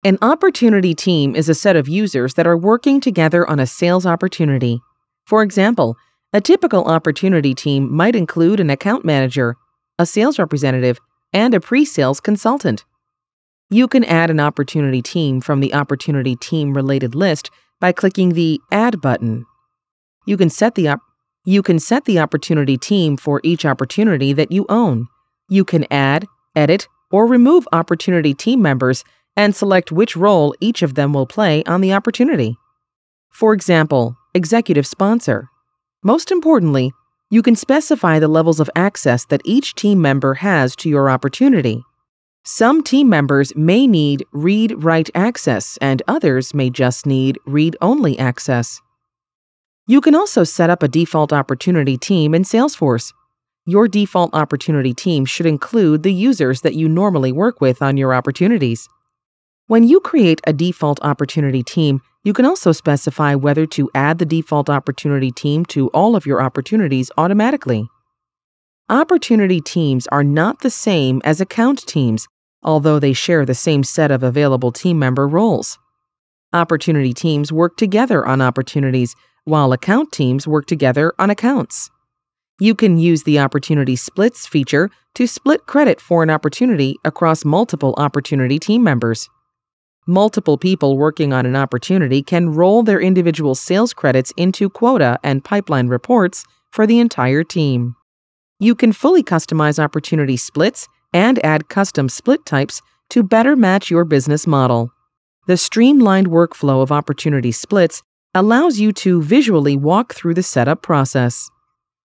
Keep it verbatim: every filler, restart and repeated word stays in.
An opportunity team is a set of users that are working together on a sales opportunity. For example, a typical opportunity team might include an account manager, a sales representative, and a pre-sales consultant. You can add an opportunity team from the opportunity team related list by clicking the Add button. You can set the op- you can set the opportunity team for each opportunity that you own. You can add, edit, or remove opportunity team members and select which role each of them will play on the opportunity. For example, executive sponsor. Most importantly, you can specify the levels of access that each team member has to your opportunity. Some team members may need read-write access, and others may just need read-only access. You can also set up a default opportunity team in Salesforce. Your default opportunity team should include the users that you normally work with on your opportunities. When you create a default opportunity team, you can also specify whether to add the default opportunity team to all of your opportunities automatically. Opportunity teams are not the same as account teams, although they share the same set of available team member roles. Opportunity teams work together on opportunities, while account teams work together on accounts. You can use the Opportunity Splits feature to split credit for an opportunity across multiple opportunity team members. Multiple people working on an opportunity can roll their individual sales credits into quota and pipeline reports for the entire team. You can fully customize opportunity splits and add custom split types to better match your business model. The streamlined workflow of opportunity splits allows you to visually walk through the setup process.